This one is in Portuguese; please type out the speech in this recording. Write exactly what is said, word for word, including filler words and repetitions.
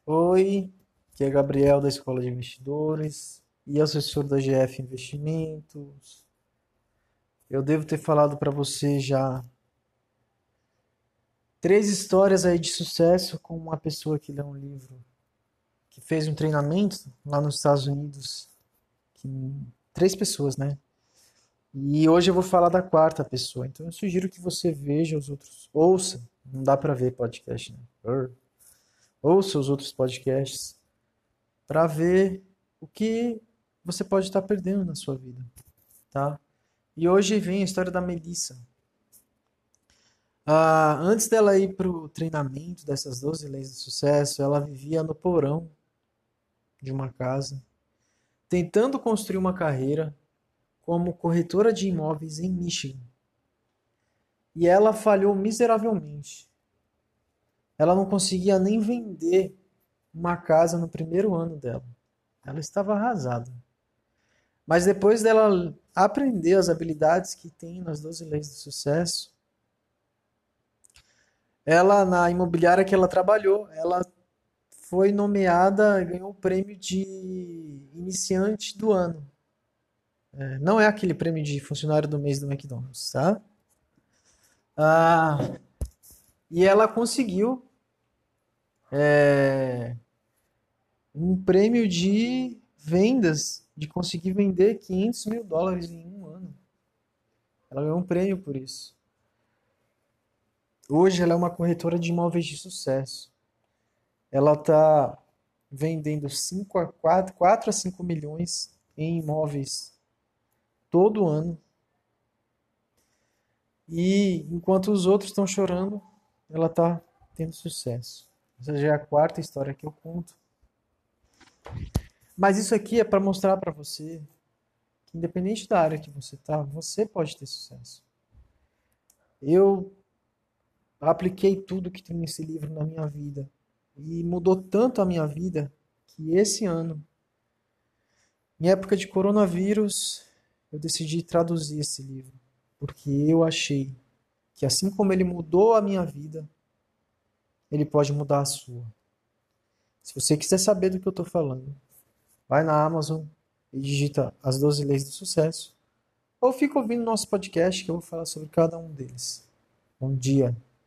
Oi, aqui é Gabriel da Escola de Investidores e assessor da G F Investimentos. Eu devo ter falado para você já três histórias aí de sucesso com uma pessoa que lê um livro, que fez um treinamento lá nos Estados Unidos, que três pessoas, né? E hoje eu vou falar da quarta pessoa. Então eu sugiro que você veja os outros, ouça, não dá para ver podcast, né? Ur. Ouça os outros podcasts para ver o que você pode estar perdendo na sua vida, tá? E hoje vem a história da Melissa. Ah, antes dela ir para o treinamento dessas doze leis do sucesso, ela vivia no porão de uma casa, tentando construir uma carreira como corretora de imóveis em Michigan. E ela falhou miseravelmente. Ela não conseguia nem vender uma casa no primeiro ano dela. Ela estava arrasada. Mas depois dela aprender as habilidades que tem nas doze leis do sucesso, ela, na imobiliária que ela trabalhou, ela foi nomeada, ganhou o prêmio de iniciante do ano. É, não é aquele prêmio de funcionário do mês do McDonald's, tá? Ah, e ela conseguiu é, um prêmio de vendas, de conseguir vender quinhentos mil dólares em um ano. Ela ganhou um prêmio por isso. Hoje ela é uma corretora de imóveis de sucesso. Ela está vendendo cinco a quatro, quatro a cinco milhões em imóveis todo ano. E enquanto os outros estão chorando, ela está tendo sucesso. Essa já é a quarta história que eu conto. Mas isso aqui é para mostrar para você que, independente da área que você está, você pode ter sucesso. Eu apliquei tudo que tem nesse livro na minha vida e mudou tanto a minha vida que esse ano, em época de coronavírus, eu decidi traduzir esse livro, porque eu achei que assim como ele mudou a minha vida, ele pode mudar a sua. Se você quiser saber do que eu estou falando, vai na Amazon e digita As doze Leis do Sucesso, ou fica ouvindo nosso podcast que eu vou falar sobre cada um deles. Bom dia.